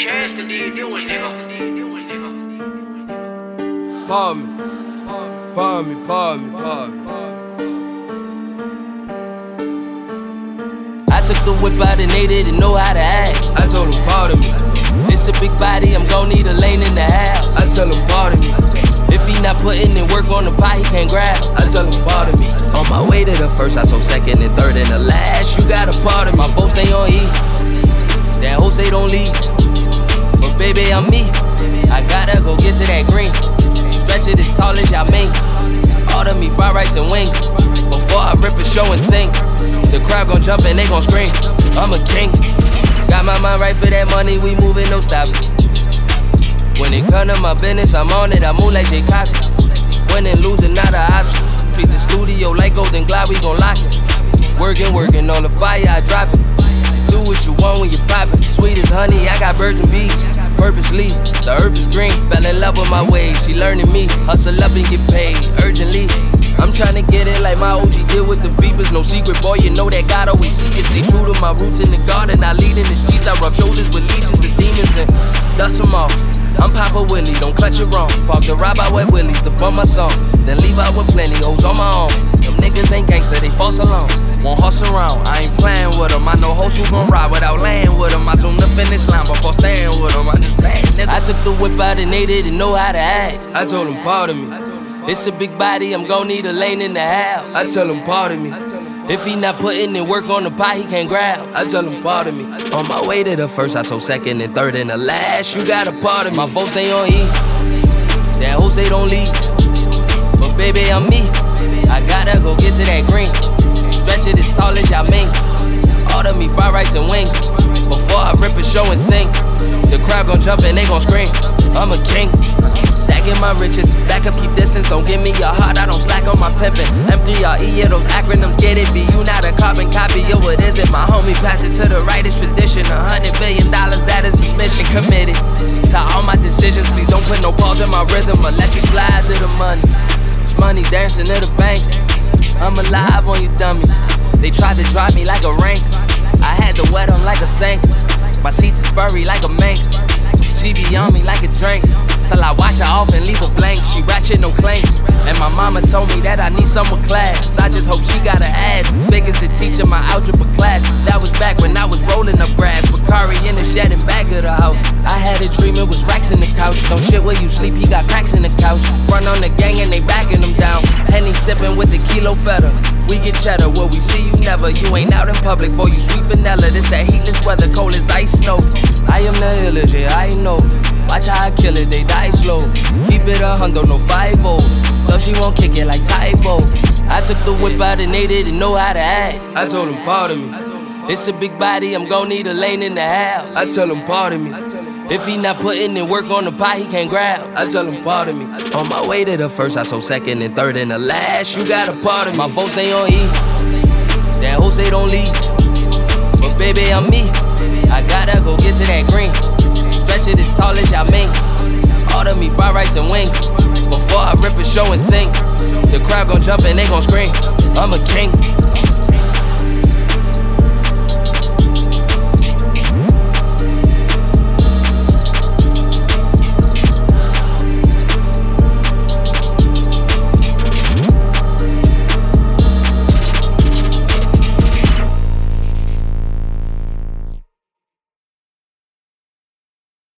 cash to do it, nigga. Pardon me. I took the whip out and they didn't know how to act. I told him pardon me. It's a big body, I'm gon' need a lane in the half. I tell him pardon me. If he not putting in work on the pot, he can't grab. I tell him pardon me. On my way to the first, I told second and third and the last. You gotta pardon my folks stay on E. That hoe say don't leave. But baby, I'm me. I gotta go get to that green. Stretch it as tall as y'all mean. Order me fried rice and wings. Before I rip a show and sing. The crowd gon' jump and they gon' scream. I'm a king. Got my mind right for that money, we moving, no stopping. When it come to my business, I'm on it, I move like Jay Cosby. Winning, losing, not an option. Treat the studio like Golden Glide, we gon' lock it. Working on the fire, I drop it. Do what you want when you pop it. Sweet as honey, I got birds and bees. Purposely, the earth is green. Fell in love with my ways, she learning me. Hustle up and get paid, urgently. I'm tryna get it like my OG did with the Beavers. No secret, boy, you know that God always see us. Stay true to my roots in the garden. I lead in the streets. I rub shoulders with legions of demons and dust them off. I'm Papa Willie, don't clutch it wrong. Park the ride by Wet Willie to bump my song. Then leave out with plenty hoes on my own. Them niggas ain't gangsta, they false alarms. Won't hustle around, I ain't playing with them. I know hoes who gon' ride without laying with them. I zoom the finish line before staying with them. I just saying, nigga. I took the whip out and they didn't know how to act. I told him pardon me. It's a big body, I'm gon' need a lane in the half. I tell him pardon me. If he not putting in work on the pot, he can't grab. I tell him pardon me. On my way to the first, I told second and third and the last. You gotta pardon me. My folks stay on E. That hoe say don't leave. But baby, I'm me. I gotta go get to that green. Stretch it as tall as y'all mean. Order me fried rice and wings. Before I rip a show and sing. The crowd gon' jump and they gon' scream. I'm a king. Stacking my riches, back up, keep distance. Don't give me your heart, I don't slack on my pimpin'. M3RE, yeah, those acronyms, get it. Be you not a carbon copy, yo, what is it? My homie, pass it to the right, it's tradition. $100 billion, that is the mission. Committed to all my decisions. Please don't put no pause in my rhythm. Electric slide to the money. It's money dancing to the bank. I'm alive on you dummies. They tried to drive me like a rank. I had to wet them like a sink. My seats is furry like a mink. She be on me like a drink. Till I wash her off and leave her blank. She ratchet, no clanks. And my mama told me that I need someone class. I just hope she got her ass as big as the teacher my algebra class. That was back when I was rolling up grass. With Kari in the shed and back of the house. I had a dream, it was racks in the couch. Don't shit where you sleep, he got cracks in the couch. Front on the gang and they backing them down. Henny sipping with the kilo feta. We get cheddar, where we see you never. You ain't out in public, boy, you sweet vanilla. This that heatless weather, cold as ice snow. I am the illest, yeah, I know. Watch how I kill it, they die slow. Keep it 100, no 5-0. So she won't kick it like Tybo. I took the whip out and they didn't know how to act. I told him pardon me. It's a big body, I'm gon' need a lane in the half. I tell him pardon me. If he not putting in work on the pot, he can't grab. I tell him pardon me. On my way to the first, I told second and third and the last. You gotta pardon me. My folks stay on E. That hoe say don't leave. But baby, I'm me. I gotta go get to that green. Stretch it as tall as y'all mean. Order me fried rice and wings. Before I rip a show and sing. The crowd gon' jump and they gon' scream. I'm a king.